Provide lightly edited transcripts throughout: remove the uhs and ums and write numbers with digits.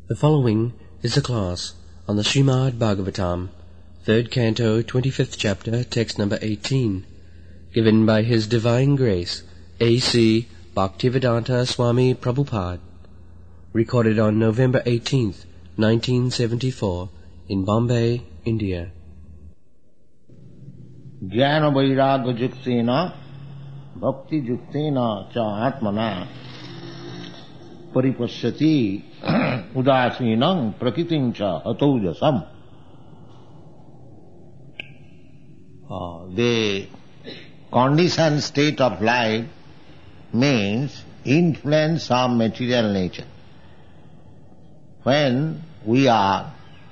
The following is a class on the Srimad Bhagavatam, 3rd Canto, 25th Chapter, text number 18, given by His Divine Grace, A.C. Bhaktivedanta Swami Prabhupada, recorded on November 18th, 1974, in Bombay, India. Jnana vairagya juktena bhakti juktena cha atmana paripashyati udasinam prakritim cha hataujasam. The conditioned state of life means influence of material nature. When we are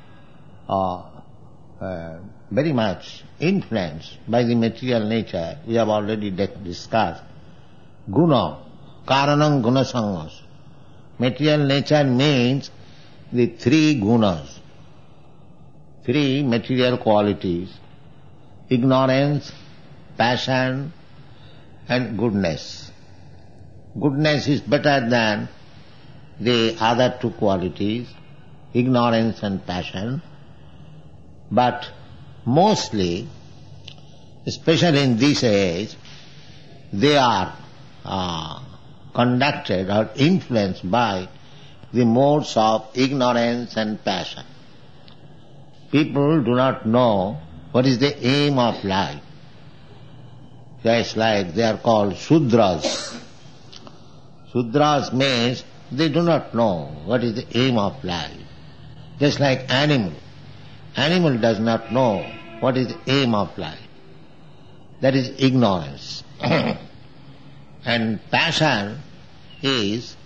very much influenced by the material nature, we have already discussed, guna, karanam guna sangas. Material nature means the three gunas, three material qualities: ignorance, passion and goodness. Goodness is better than the other two qualities, ignorance and passion, but mostly, especially in this age, they are conducted or influenced by the modes of ignorance and passion. People do not know what is the aim of life. Just like they are called Sudras. Sudras means they do not know what is the aim of life. Just like animal. Animal does not know what is the aim of life. That is ignorance. And passion is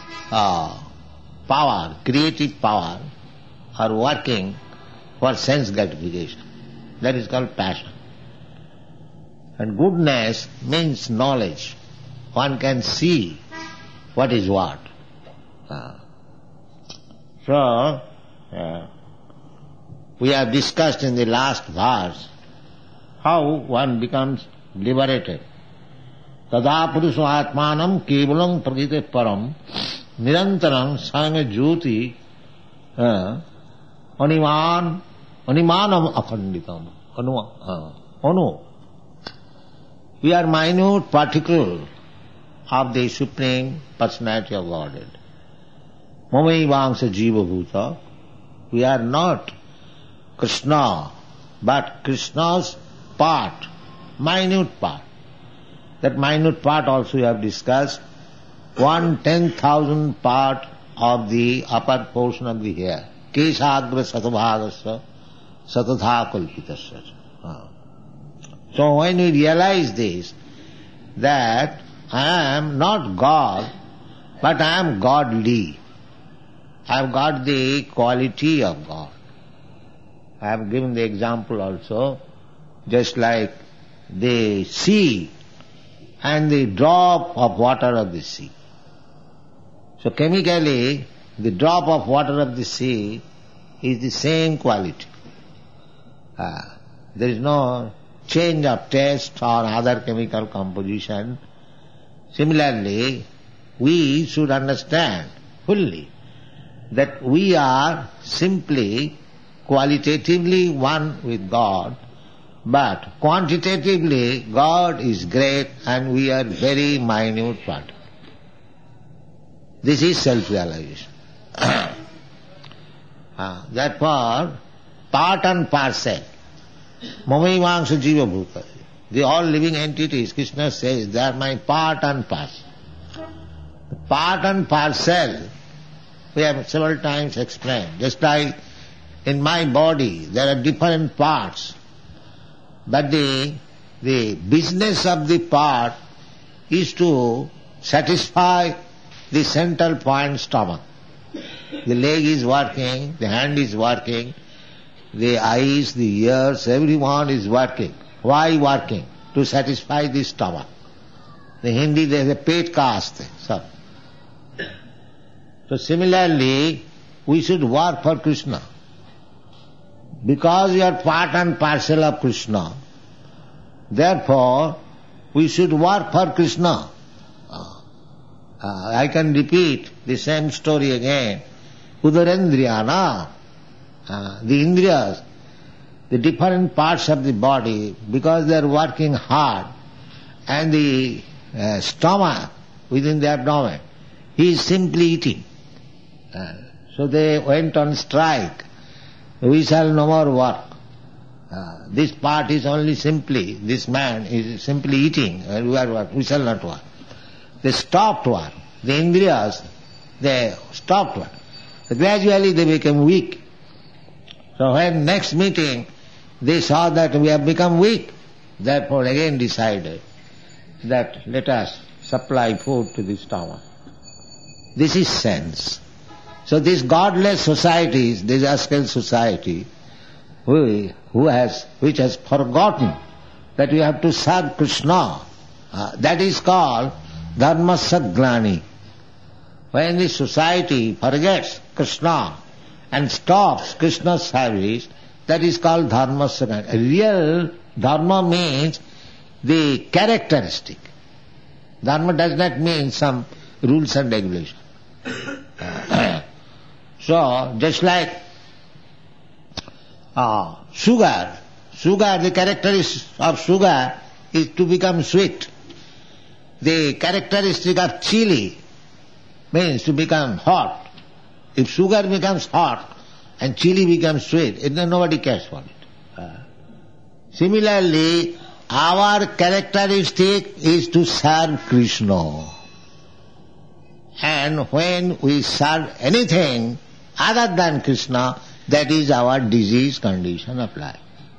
power, creative power, or working for sense gratification. That is called passion. And goodness means knowledge. One can see what is what. We have discussed in the last verse how one becomes liberated. Tada puruso atmanam kevalam prakrite param nirantaram sanga jyoti animanam akhanditam. Anu. We are minute particle of the Supreme Personality of Godhead. Mamai vangsa jiva bhuta. We are not Krishna, but Krishna's part, minute part. That minute part also we have discussed, 1/10,000 part of the upper portion of the hair. Kesagra satabhagasya satatha kalpitasya. So when we realize this, that I am not God, but I am godly. I have got the quality of God. I have given the example also, just like the sea and the drop of water of the sea. So chemically, the drop of water of the sea is the same quality. There is no change of taste or other chemical composition. Similarly, we should understand fully that we are simply qualitatively one with God, but quantitatively God is great and we are very minute part. This is self-realization. Therefore, part and parcel, mamai vangsa jiva bhuta. The all living entities, Krishna says, they are my part and parcel. Part and parcel, we have several times explained. Just like in my body, there are different parts, but the business of the part is to satisfy the central point stomach. The leg is working, the hand is working, the eyes, the ears, everyone is working. Why working? To satisfy the stomach. In Hindi there is a pet caste. So similarly, we should work for Krishna. Because we are part and parcel of Krishna, therefore we should work for Krishna. I can repeat the same story again. Udarendriyana, the indriyas, the different parts of the body, because they are working hard, and the stomach within the abdomen, he is simply eating. So they went on strike. We shall no more work. This part is only simply, this man is simply eating, and we shall not work. They stopped work. The indriyas, they stopped work. So gradually they became weak. So when next meeting, they saw that we have become weak. Therefore again decided that let us supply food to the stomach. This is sense. So these godless societies, this rascal society, which has forgotten that we have to serve Krishna, that is called dharmasya glani. When the society forgets Krishna and stops Krishna's service, that is called dharmasya glani. Real dharma means the characteristic. Dharma does not mean some rules and regulations. So, just like sugar, the characteristic of sugar is to become sweet. The characteristic of chili means to become hot. If sugar becomes hot and chili becomes sweet, then nobody cares for it. Similarly, our characteristic is to serve Krishna. And when we serve anything other than Krishna, that is our disease condition of life.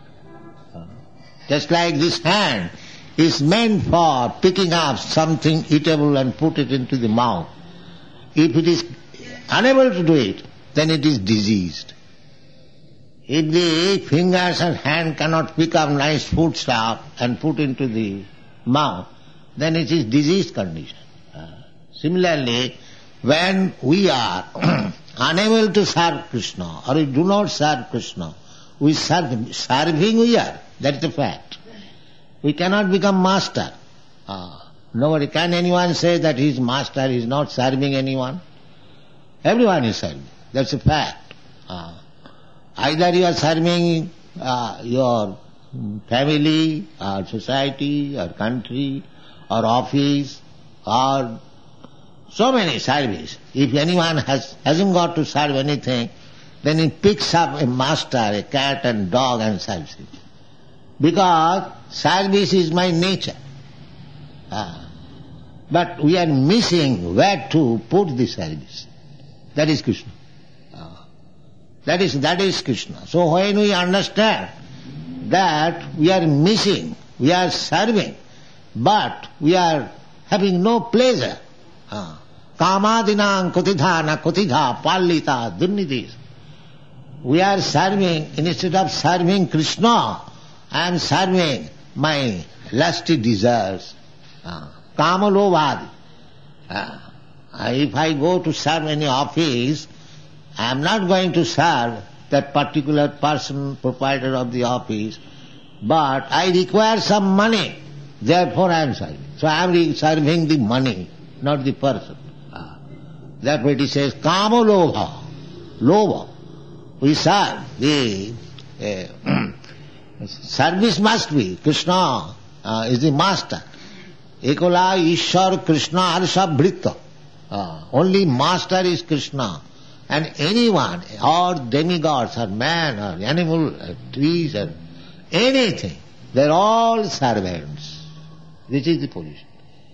Just like this hand is meant for picking up something eatable and put it into the mouth. If it is unable to do it, then it is diseased. If the fingers and hand cannot pick up nice food stuff and put into the mouth, then it is diseased condition. Similarly, when we are unable to serve Krishna, or we do not serve Krishna, we serving we are, that is the fact. We cannot become master. Nobody, can anyone say that he is master, he is not serving anyone? Everyone is serving, that's a fact. Either you are serving your family, or society, or country, or office, or so many service. If anyone hasn't got to serve anything, then he picks up a master, a cat and dog, and serves it. Because service is my nature. But we are missing where to put the service. That is Krishna. That is Krishna. So when we understand that we are missing, we are serving, but we are having no pleasure. Kamadinam kutidhana kutidha pallita dunnidis. We are serving, instead of serving Krishna, I am serving my lusty desires. Kamalobhadi. If I go to serve any office, I am not going to serve that particular person, proprietor of the office, but I require some money, therefore I am serving. So I am serving the money, not the person. Therefore it says, kama lobha, lobha. We serve. The service must be. Krishna is the master. Ekola Ishwar Krishna Arsha Bhrita. Only master is Krishna. And anyone, or demigods, or man, or animal, or trees, or anything, they are all servants. This is the position.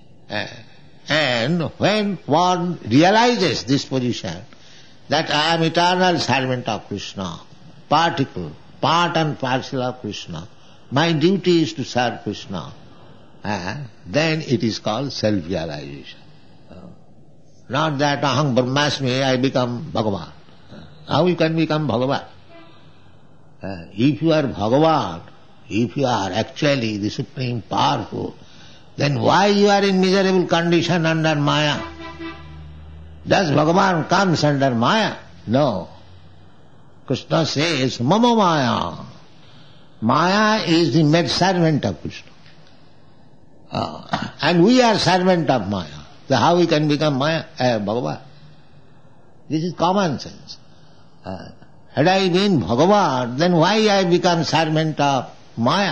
And when one realizes this position, that I am eternal servant of Krishna, part and parcel of Krishna, my duty is to serve Krishna, then it is called self-realization. Not that aham brahmasmi, I become Bhagavan. How you can become Bhagavan? If you are Bhagavan, if you are actually the Supreme Powerful, then why you are in miserable condition under Maya? Does Bhagavan comes under Maya? No. Krishna says, Mama Maya. Maya is the maid servant of Krishna. And we are servant of Maya. So how we can become Maya? Bhagavan? This is common sense. Had I been Bhagavan, then why I become servant of Maya?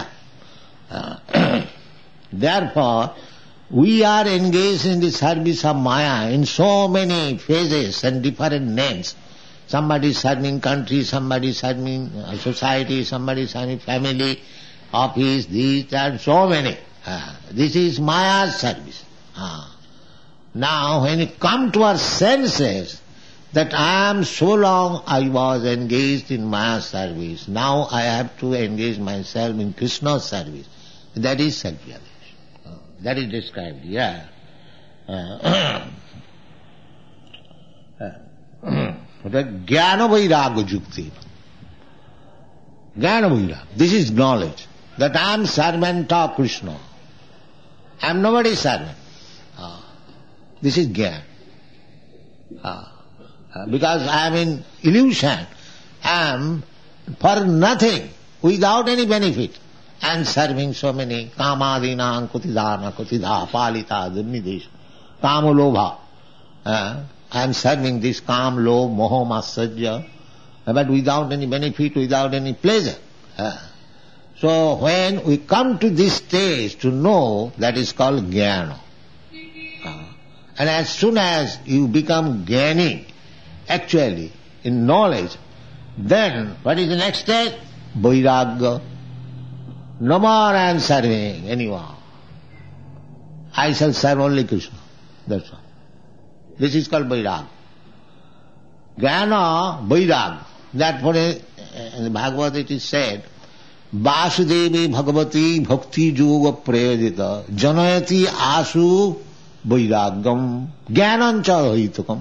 Therefore, we are engaged in the service of Maya in so many phases and different names. Somebody is serving country, somebody is serving society, somebody is serving family, office, this and so many. This is Maya's service. Now when you come to our senses, that I am so long I was engaged in Maya's service, now I have to engage myself in Krishna's service. That is self-realization. That is described here. Jnana vairagya jukti. Jnana vairagya. This is knowledge. That I am servant of Krishna. I am nobody's servant. This is jnana. Because I am in illusion. I am for nothing, without any benefit. I am serving so many kamadinam kutidana kutidha palita durnidesh kama lobha. I am serving this kam, lobh, moho, matsarya, but without any benefit, without any pleasure. So when we come to this stage to know, that is called jnana. And as soon as you become jnani, actually, in knowledge, then what is the next stage? Vairagya. No more I am serving anyone. I shall serve only Krishna. That's all. This is called vairagya. Jnana, vairagya. Therefore in the Bhagavad it is said, Vasudevi Bhagavati Bhakti Yoga Prayodita Janayati Asu Vairagyam Jnanancha Hitukam.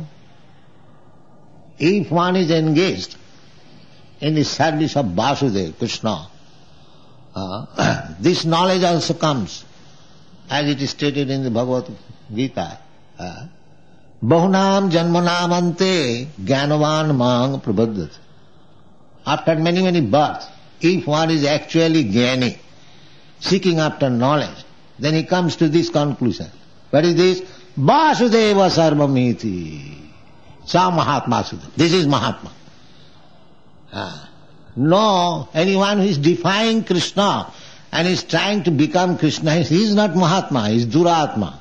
If one is engaged in the service of Vasudeva, Krishna, this knowledge also comes, as it is stated in the Bhagavad Gita. Bahunam janmanam ante jnanavan mang prabhadat. After many, many births, if one is actually jnani, seeking after knowledge, then he comes to this conclusion. What is this? Vasudeva sarvamiti. Sa Mahatma Sudha. This is Mahatma. No, anyone who is defying Krishna and is trying to become Krishna, he is not Mahatma, he is Duratma.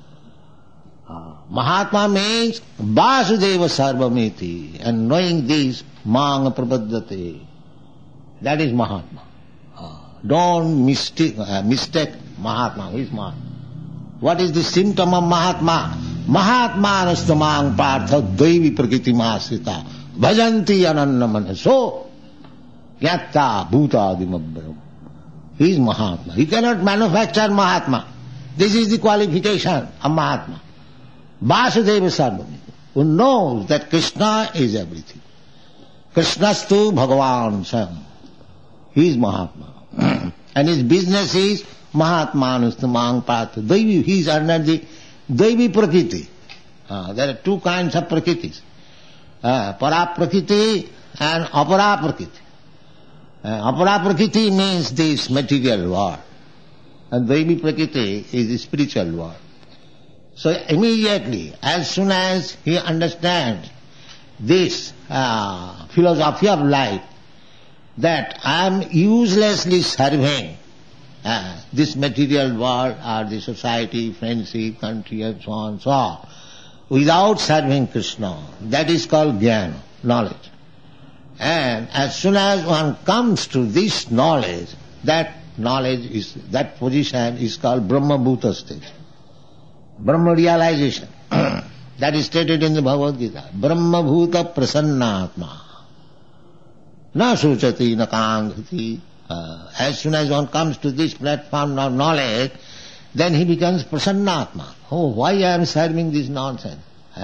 Mahatma means Vasudeva Sarvamiti, and knowing this, Mang Prabhaddate. That is Mahatma. Don't mistake Mahatma. Who is Mahatma? What is the symptom of Mahatma? Mahatma nastamang partha daivi prakriti masita bhajanti ananna manaso yatta bhutadimabharam. He is Mahatma. He cannot manufacture Mahatma. This is the qualification of Mahatma. Vasudeva Sarvamiti, who knows that Krishna is everything. Krishnastu Bhagavan Sam. He is Mahatma. And his business is Mahatma Nustamang Partha Daivi. He is under the Daivi Prakriti. There are two kinds of Prakritis. Para Prakriti and Apara Prakriti. Apara Prakriti means this material world. And Daivi Prakriti is the spiritual world. So immediately, as soon as he understands this philosophy of life, that I am uselessly serving this material world or the society, friendship, country and so on, without serving Krishna, that is called jnana, knowledge. And as soon as one comes to this knowledge, that position is called Brahma Bhuta state. Brahma realization. That is stated in the Bhagavad Gita. Brahma Bhuta Prasannatma. Na sochati na kanghati. As soon as one comes to this platform of knowledge, then he becomes Prasannatma. Oh, why I am serving this nonsense?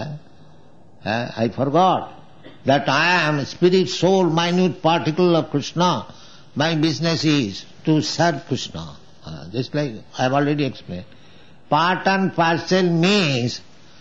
I forgot that I am spirit, soul, minute particle of Krishna. My business is to serve Krishna. Just like I have already explained. Part and parcel means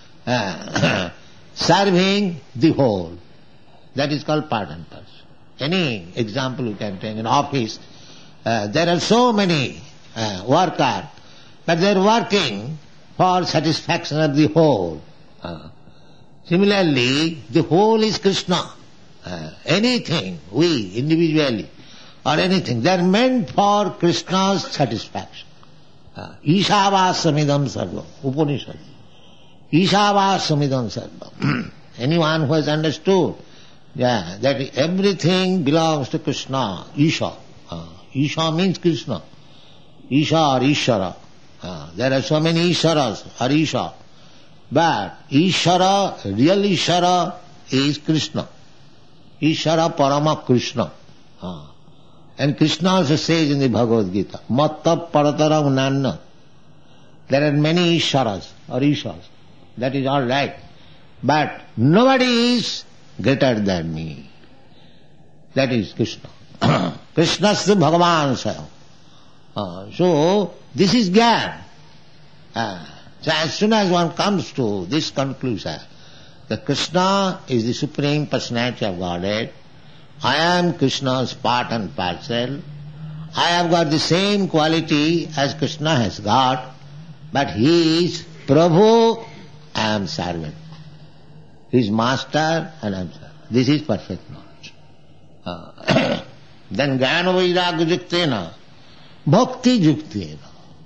serving the whole. That is called part and parcel. Any example you can take in office, there are so many workers, but they are working for satisfaction of the whole. Similarly, the whole is Krishna. Anything, we individually or anything, they are meant for Krishna's satisfaction. Ishavassamidam sarvam, Upanishad. Ishavassamidam sarvam. Anyone who has understood that everything belongs to Krishna, Isha. Isha means Krishna. Isha or Ishara. There are so many Isharas or Isha. But Ishara, real Ishara is Krishna. Ishara Parama Krishna. And Krishna also says in the Bhagavad Gita, Matta Parataram Nanna. There are many Isharas or Ishas. That is all right. But nobody is greater than me. That is Krishna. Krishnastu Bhagavan Sayam. So, this is Gyan. So as soon as one comes to this conclusion, that Krishna is the Supreme Personality of Godhead, I am Krishna's part and parcel, I have got the same quality as Krishna has got, but he is Prabhu, I am servant. He is master and I am servant. This is perfect knowledge. Then Jnana Vairagya Yuktena, Bhakti Yuktena.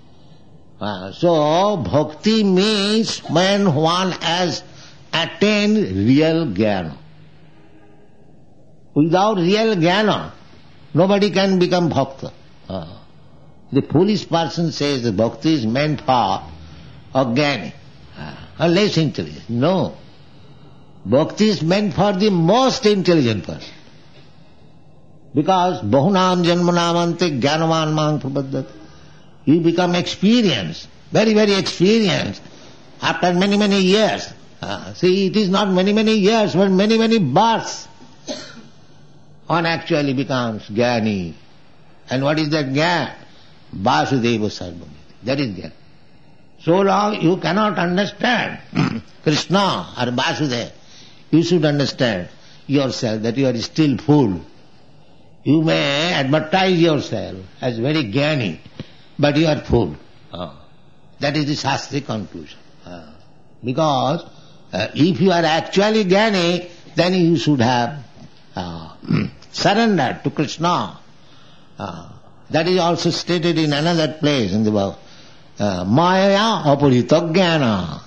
So, bhakti means when one has attained real jnana. Without real jnana, nobody can become bhakta. The foolish person says that bhakti is meant for a jnani, a less intelligent. No. Bhakti is meant for the most intelligent person. Because bahunam janmanamante jnanavan mang prapaddati. You become experienced, very, very experienced, after many, many years. See, it is not many, many years, but many, many births. One actually becomes jnani. And what is that jnana? Vasudeva Sarvamiti. That is jnana. So long you cannot understand Krishna or Vasudeva, you should understand yourself that you are still fool. You may advertise yourself as very jnani, but you are fool. That is the Shastric conclusion. Because if you are actually jnani, then you should have surrendered to Krishna. That is also stated in another place in the book. Maya aparita jnana.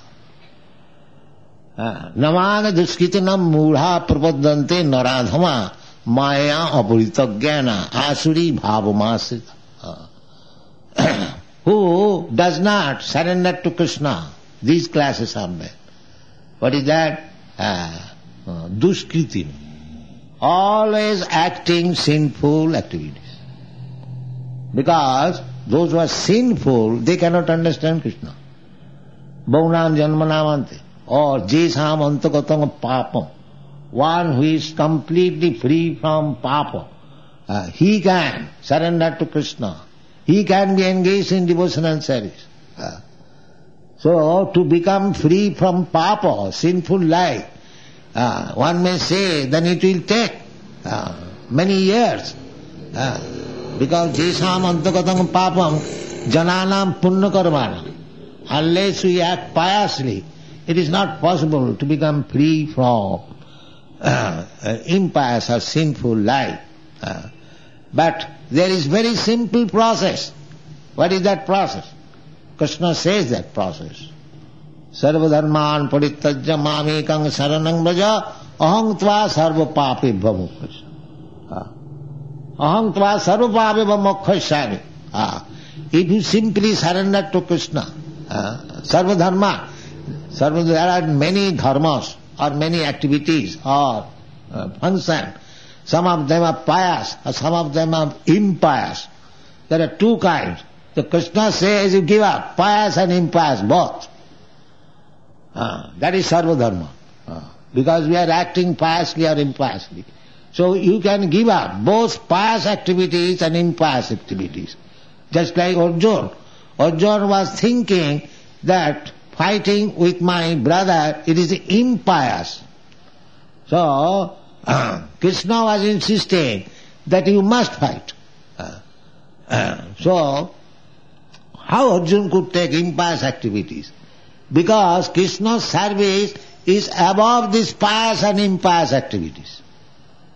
Namana duskitanam mudha prapaddante naradhama maya aparita jnana asuri bhavamasita. Who does not surrender to Krishna, these classes are men. What is that? Duskritim. Always acting sinful activities. Because those who are sinful, they cannot understand Krishna. Bhaunam janmanamante. Or jesam antagatam papam. One who is completely free from papa. He can surrender to Krishna. He can be engaged in devotional service. So, to become free from papa, sinful life, one may say, then it will take many years. Because jesam antagatam papam jananam punya karmana. Unless we act piously, it is not possible to become free from impious or sinful life. But there is very simple process. What is that process? Krishna says that process. Sarva dharman parittajya mamekang saranang braja aham tva sarva pape bhamukkhasya. Aham tva sarva pape bhamukkhasya. If you simply surrender to Krishna, sarva dharma, there are many dharmas or many activities or functions. Some of them are pious, or some of them are impious. There are two kinds. The Krishna says you give up, pious and impious, both. That is sarva dharma. Because we are acting piously or impiously. So you can give up both pious activities and impious activities. Just like Arjuna. Arjuna was thinking that fighting with my brother, it is impious. So, Krishna was insisting that you must fight. So, how Arjuna could take impious activities? Because Krishna's service is above these pious and impious activities.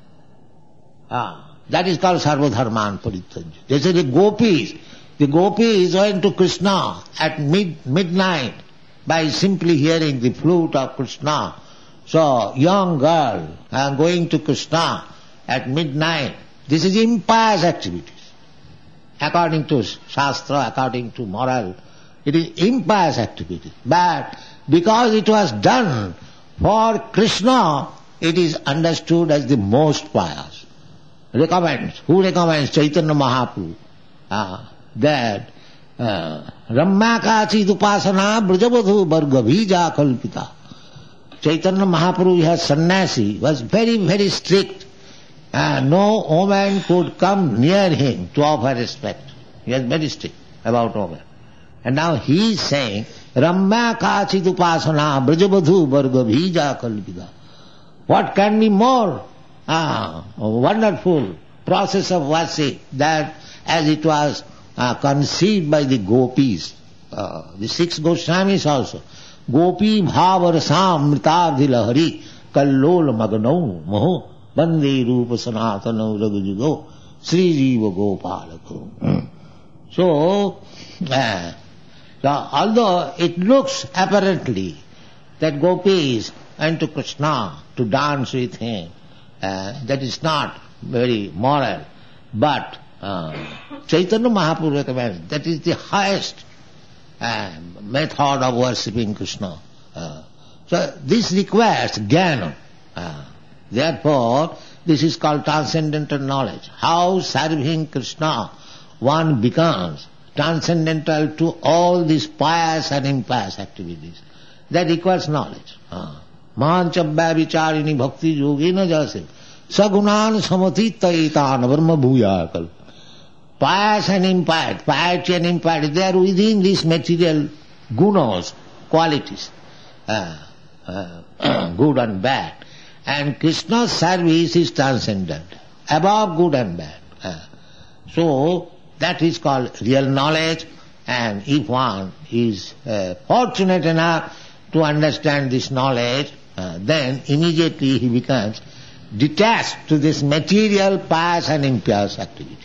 That is called Sarvadharman Parityajya. They say the gopis went to Krishna at midnight by simply hearing the flute of Krishna. So, young girl going to Krishna at midnight, this is impious activities. According to Shastra, according to moral, it is impious activity. But because it was done for Krishna, it is understood as the most pious. Who recommends Chaitanya Mahaprabhu? That Rammakachid upasana brajavadhu vargabhija kalpita. Chaitanya Mahaprabhu, as sannyasi, was very, very strict. No woman could come near him to offer respect. He was very strict about women. And now he is saying, Rammakachid upasana brajavadhu vargabhija kalpita. What can be more a wonderful process of worship that as it was conceived by the gopis, the 6 Goswamis also. Gopi bhavarasam mritadhi lahari kallol magnau moho bande rupa sanatana ragajugo Sri Jiva Gopalako. So, although it looks apparently that gopis went to Krishna to dance with him, that is not very moral, but Chaitanya Mahaprabhu recommends that is the highest method of worshipping Krishna. So this requires jnana. Therefore, this is called transcendental knowledge. How serving Krishna one becomes transcendental to all these pious and impious activities. That requires knowledge. Mahanchabhya vicharini bhakti yogena jase sagunan samatitaitan brahma bhuyakal. Pious and impious, piety and impiety, they are within these material gunas, qualities, good and bad. And Krishna's service is transcendent, above good and bad. So, that is called real knowledge, and if one is fortunate enough to understand this knowledge, then immediately he becomes detached to this material, pious and impious activities.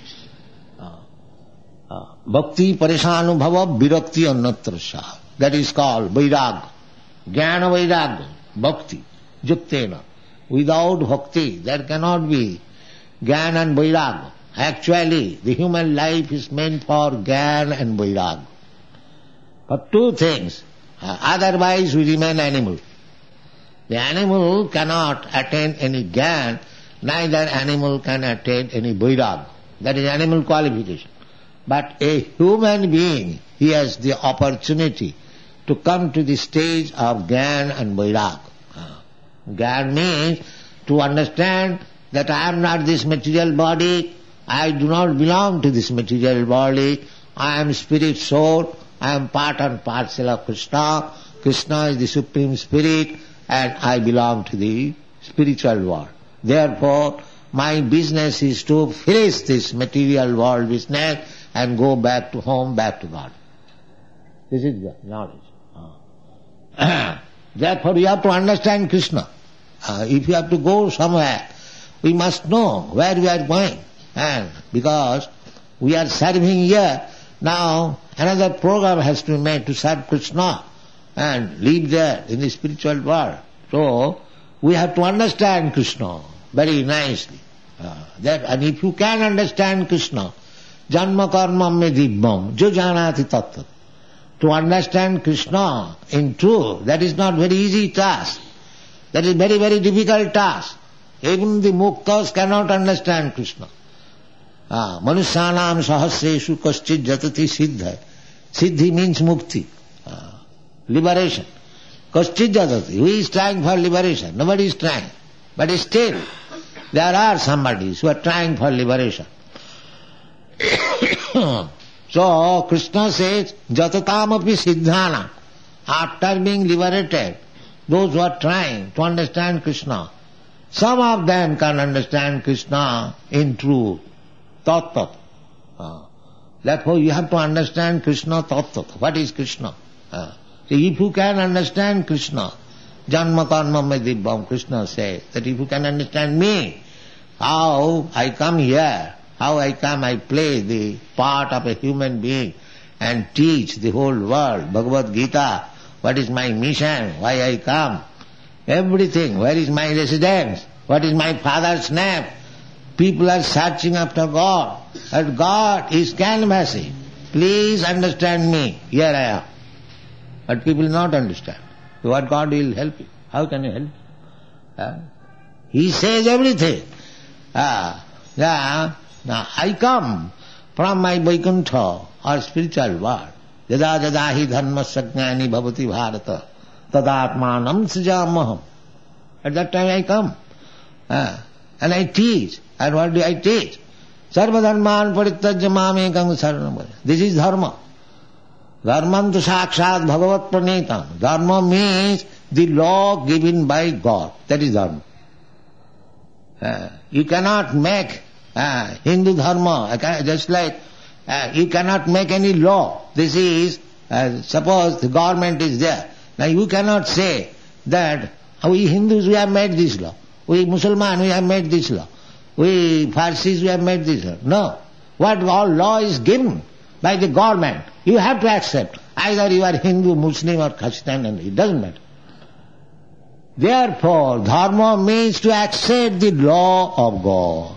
Bhakti parishanubhava virakti annatrasya. That is called vairagya. Jnana vairagya. Bhakti. Juktena. Without bhakti, there cannot be jnana and vairagya. Actually, the human life is meant for jnana and vairagya. For 2 things. Otherwise we remain animal. The animal cannot attain any jnana, neither animal can attain any vairagya. That is animal qualification. But a human being, he has the opportunity to come to the stage of jnana and vairagya. Jnana means to understand that I am not this material body, I do not belong to this material body, I am spirit soul, I am part and parcel of Krishna, Krishna is the Supreme Spirit, and I belong to the spiritual world. Therefore, my business is to finish this material world business and go back to home, back to God. This is the knowledge. Therefore you have to understand Krishna. If you have to go somewhere, we must know where we are going. And because we are serving here, now another program has to be made to serve Krishna and live there in the spiritual world. So we have to understand Krishna very nicely. And if you can understand Krishna, Janma karma me dibbam, jo janati tattva. To understand Krishna in truth, that is not very easy task. That is very, very difficult task. Even the muktas cannot understand Krishna. Manusyanam sahasreshu kaschid jatati siddha. Siddhi means mukti, liberation. Kaschid jatati. Who is trying for liberation? Nobody is trying. But still, there are somebody who are trying for liberation. So Krishna says, Jatatamapi siddhana. After being liberated, those who are trying to understand Krishna, some of them can understand Krishna in truth, tat-tat. Therefore you have to understand Krishna tat-tat. What is Krishna? If you can understand Krishna, Janma karma me dibbam, Krishna says that if you can understand me, how I come here, how I come, I play the part of a human being and teach the whole world, Bhagavad Gita, what is my mission, why I come, everything, where is my residence, what is my father's name. People are searching after God, and God is canvassing. Please understand me, here I am. But people not understand. What God will help you? How can you help? He says everything. Now I come from my Vaikuntha or spiritual world. Yada yada hi dharma sajnani bhavati bharata tadatmanam srijamaham. At that time I come. And I teach. And what do I teach? Sarva dharman parityajya mamekam saranam. This is dharma. Dharmam tu sakshat bhagavat pranetam. Dharma means the law given by God. That is dharma. You cannot make Hindu dharma, just like you cannot make any law. This is, suppose the government is there. Now you cannot say that we Hindus, we have made this law. We Muslims, we have made this law. We Parsis, we have made this law. No. What all law is given by the government, you have to accept. Either you are Hindu, Muslim or Christian, and it doesn't matter. Therefore, dharma means to accept the law of God.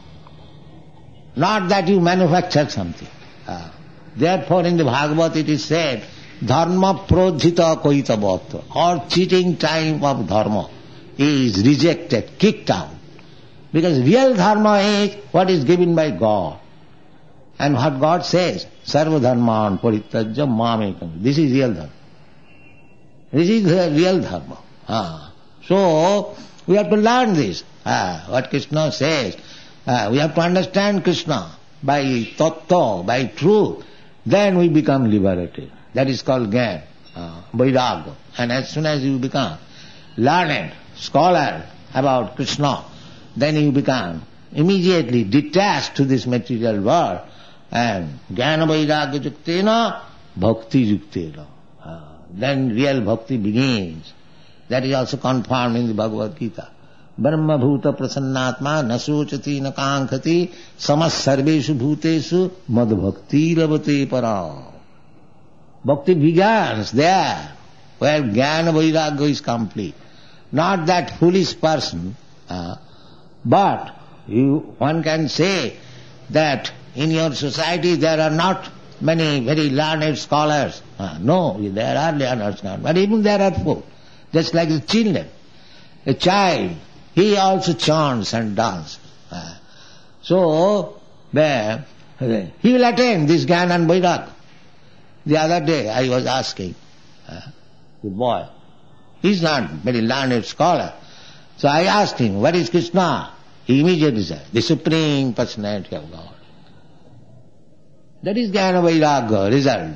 Not that you manufacture something. Therefore, in the Bhagavad it is said, dharma prodhita koitavatva, or cheating time of dharma is rejected, kicked out. Because real dharma is what is given by God. And what God says, sarva dharman parityajya mamekam. This is real dharma. This is the real dharma. So, we have to learn this. What Krishna says. We have to understand Krishna by tattva, by truth. Then we become liberated. That is called Gyan, Vairagya. And as soon as you become learned, scholar about Krishna, then you become immediately detached to this material world. And Jnana Vairagya Juktena, Bhakti Juktena. Then real bhakti begins. That is also confirmed in the Bhagavad Gita. Brahma bhuta prasannatma nasochati nakankhati samas sarveshu bhuteshu mad bhakti ravate para. Bhakti begins there where Jnana Vairagya is complete. Not that foolish person, but one can say that in your society there are not many very learned scholars. No, there are learned scholars, but even there are four. Just like the children. A child, he also chants and dances. So, there, he will attain this Jnana and Vairagya. The other day I was asking the boy, he is not very learned scholar. So I asked him, what is Krishna? He immediately said, the Supreme Personality of God. That is Jnana Vairagya result.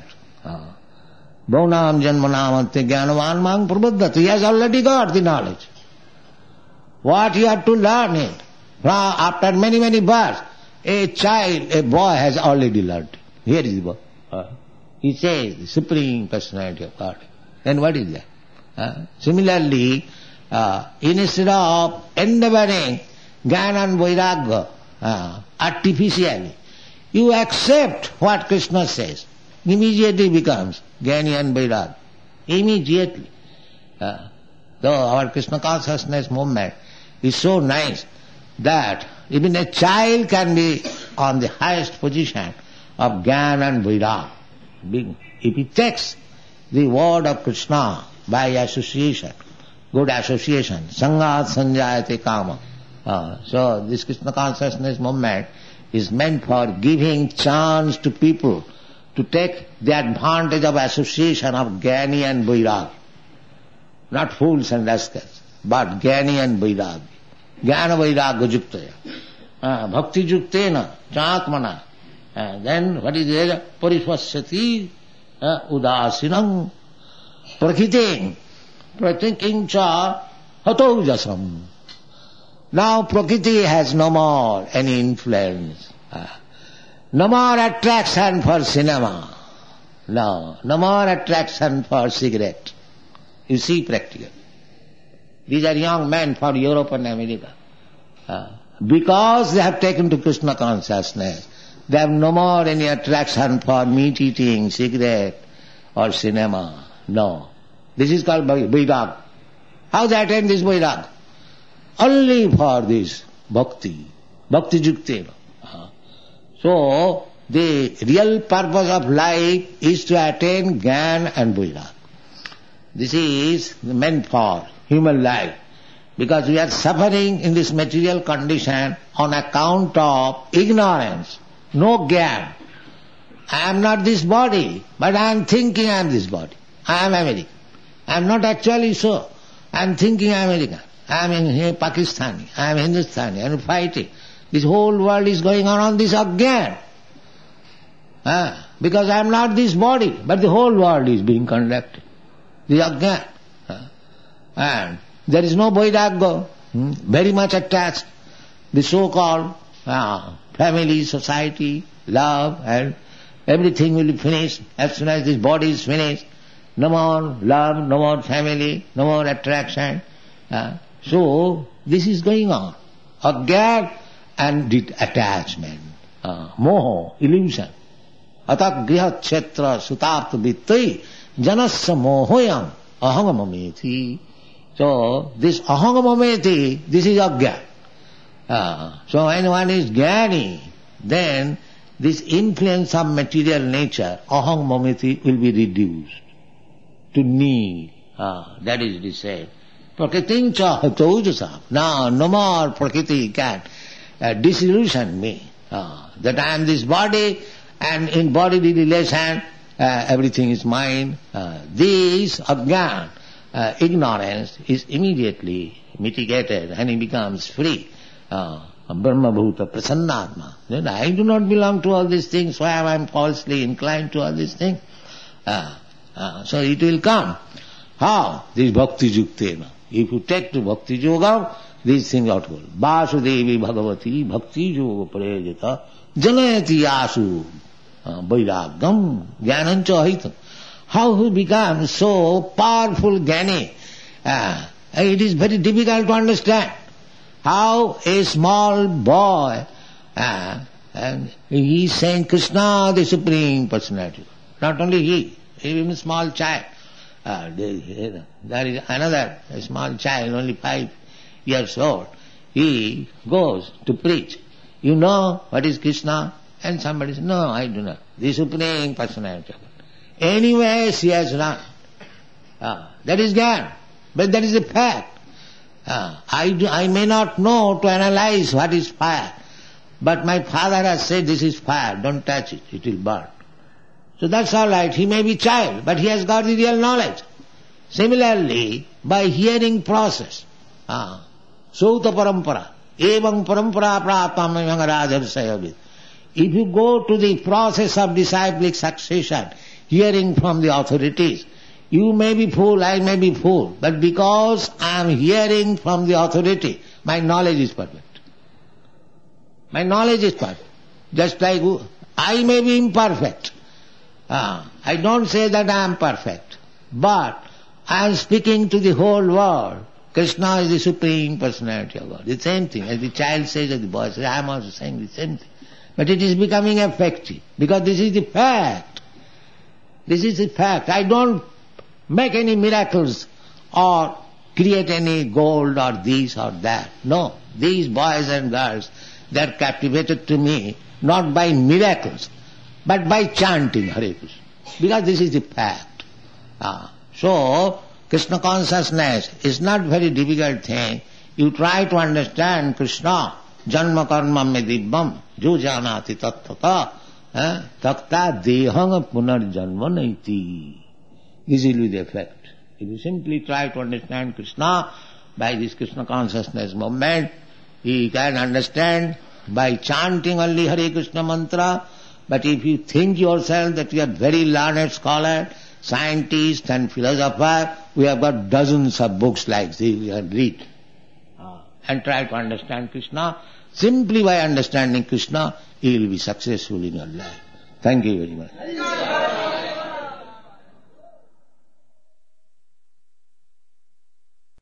Bhaunam janmanamante jnanavan mang prabhuddhati. He has already got the knowledge. What you have to learn it. After many, many births, a child, a boy has already learned it. Here is the boy. He says, the Supreme Personality of God. Then what is that? Similarly, instead of endeavoring Jnana and Vairagya artificially, you accept what Krishna says. Immediately becomes Jnani and Vairagya. Immediately. Though our Krishna consciousness movement is so nice that even a child can be on the highest position of Jnana and Vairagya. If he takes the word of Krishna by association, good association, sangat sanjayate kama. So this Krishna consciousness movement is meant for giving chance to people to take the advantage of association of Jnani and Vairagya. Not fools and rascals, but Jnani and Vairagya. Jnana Vairagya Juktaya. Bhakti Juktena, Chatmana. Then what is there? Parishvasyati udasinam prakritim pratikincha hataujasam. Now Prakriti has no more any influence. No more attraction for cinema. No more attraction for cigarette. You see practically. These are young men from Europe and America. Because they have taken to Krishna consciousness, they have no more any attraction for meat eating, cigarette or cinema. No. This is called Vairag. How they attain this Vairag? Only for this bhakti. Bhakti jukti. So, the real purpose of life is to attain Jnana and Vairag. This is meant for human life. Because we are suffering in this material condition on account of ignorance, no Jnana. I am not this body, but I am thinking I am this body. I am American. I am not actually so. I am thinking I am American. I am in Pakistani. I am Hindustani. I am fighting. This whole world is going on this Ajnana. Because I am not this body, but the whole world is being conducted. This Ajnana. And there is no Vairagya, very much attached. The so-called family, society, love, and everything will be finished as soon as this body is finished. No more love, no more family, no more attraction. So, this is going on. Ajnana and attachment. Moho, illusion. Atak griha kshetra sutapta vittai janasya mohoyam ahangamameti. So, this ahangamameti, this is Ajnana. So when one is jnani, then this influence of material nature, ahangamameti, will be reduced to need. That is the same. Prakritin cha hatojasa. Now, no more prakriti can disillusion me. That I am this body, and in bodily relation, everything is mine. This Ajnana, ignorance, is immediately mitigated and he becomes free. Brahma bhuta prasannatma. Then I do not belong to all these things, why am I falsely inclined to all these things? So it will come. How? This bhakti juktena. If you take to bhakti yoga, these things are told. Vasudevi bhagavati bhakti yoga prayajata janayati asu vairagam jnanancha ahitam. How he becomes so powerful jnani? It is very difficult to understand. How a small boy, and he is saying Krishna, the Supreme Personality. Not only he, even a small child. There is another a small child, only 5 years old. He goes to preach. You know what is Krishna? And somebody says, no, I do not. The Supreme Personality. Anyway, she has run. That is Jnana. But that is a fact. I may not know to analyze what is fire. But my father has said this is fire, don't touch it, it will burn. So that's all right, he may be child, but he has got the real knowledge. Similarly, by hearing process, Sauta parampara, evam parampara prapam rajarsayavit. If you go to the process of disciplic succession, hearing from the authorities, you may be fool, I may be fool, but because I am hearing from the authority, my knowledge is perfect. My knowledge is perfect. Just like I may be imperfect. I don't say that I am perfect, but I am speaking to the whole world. Krishna is the Supreme Personality of God. The same thing, as the child says, as the boy says, I am also saying the same thing. But it is becoming effective, because this is the fact. This is the fact. I don't make any miracles or create any gold or this or that. No, these boys and girls, they are captivated to me not by miracles, but by chanting Hare Krishna. Because this is the fact. So, Krishna consciousness is not very difficult thing. You try to understand Krishna, janma karma me dibbam, jo janati tattata, takta dehang punarjanma naiti. This will be the effect. If you simply try to understand Krishna by this Krishna consciousness movement, you can understand by chanting only Hare Krishna mantra. But if you think yourself that you are very learned scholar, scientist and philosopher, we have got dozens of books like this you can read. And try to understand Krishna. Simply by understanding Krishna, you will be successful in your life. Thank you very much.